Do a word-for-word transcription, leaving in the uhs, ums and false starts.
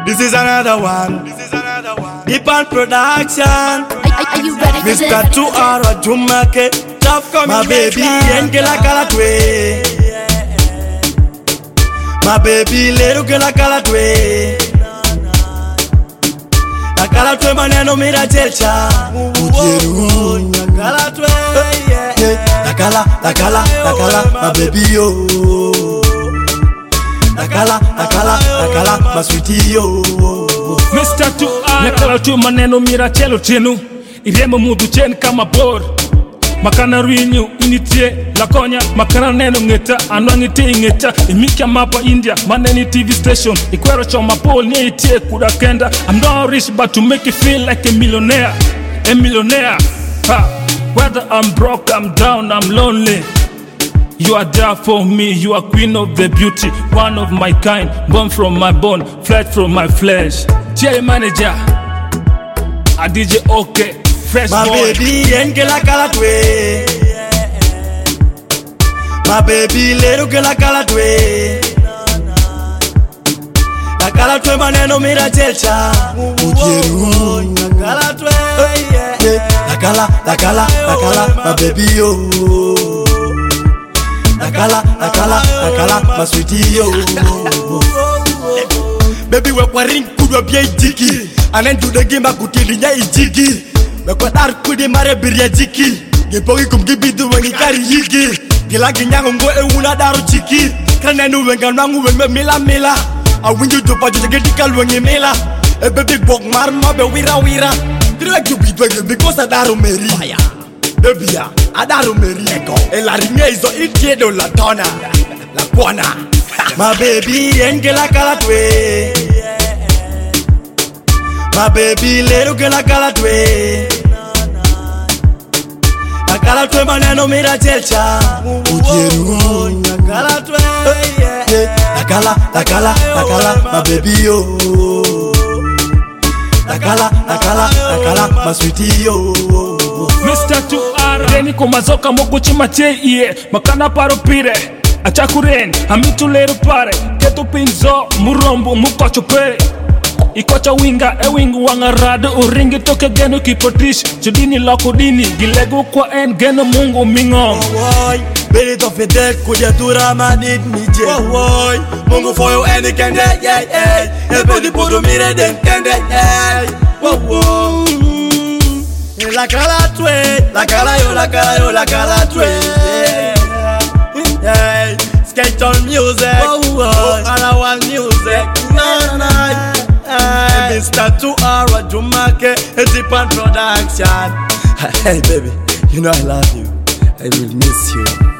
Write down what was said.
This is another one. This is another one. Deepan Production. Are, are you ready for this? Mister two R Jumake. Tough coming. My baby Engela Kalatwe. My baby Leru Gela Kalatwe. La Kalatwe maneno mira chelcha. Ujeru. Kalatwe. La Kala, la Kala, la Kala, my baby yo. La Kala, la Kala, la Kala, my sweetie yo. Mister two R La Kalatwe maneno mira chelo chenu. Iremo mudu chen kama bor. Makana ruinyu initie la konya. Makana neno ngeta anwangite ingeta. Imika mapa India maneni T V station. Ikwero choma pole nye itie kuda kenda. I'm not rich but to make you feel like a millionaire. A millionaire ha. Whether I'm broke, I'm down, I'm lonely. You are there for me, you are queen of the beauty. One of my kind, born from my bone, fled from my flesh. J manager, a D J okay, fresh my boy. My baby Engela Kalatwe. My baby Leru Gela Kalatwe. La Kalatwe maneno mira chelcha. Ujeru. La Kalatwe. La Kala, la Kala, la Kala, my baby yo. La Kala, la Kala, la Kala, my sweetie yo. Baby we kwaring kudwa bia jiki. Anendu de game akutili nya ijiki. Me kwa dar kudi mare biria jiki. Gepogi kumgibidu wengi kari yigi. Gila ginyango ngo e una daru chiki. Kanenu wenga nangu wenga mila mila. I win you to pajo jageti kalwengi mila. E baby bok mar mabe wira wira. Direct you beat when because I daru meri. Baby ya, I daru meri. E la ringe izo itiedo la tona. La kuana. My baby Engela Kalatwe. My baby Leru Gela Kalatwe. La Kalatwe maneno mira chelcha. Ujeru. La Kalatwe. La Kala, la Kala, la Kala, my baby yo. La Kala, la Kala, la Kala, my sweetie yo. Mister two R Reni kumazoka moguchi mache iye. Makana paro pire achakuren amitu leru pare. Ketu pinzo murombo mukocho pe. Ikocha winga e wingu wangarado. Uringi toke geno kipotish. Chudini lako dini gilegu kwa en geno mungu mingom. Beli to fedek kuja tura manit nije. Mungu for you any kende yeah yeah. Everybody pudo mire den kende yeah. La Kalatwe, la Kala yo, la Kala yo, la Kalatwe. Yeah. Skate on music, oh, and I want music. Na na na. Mister two R Jumake, Deepan Production. Hey baby, you know I love you. I will miss you.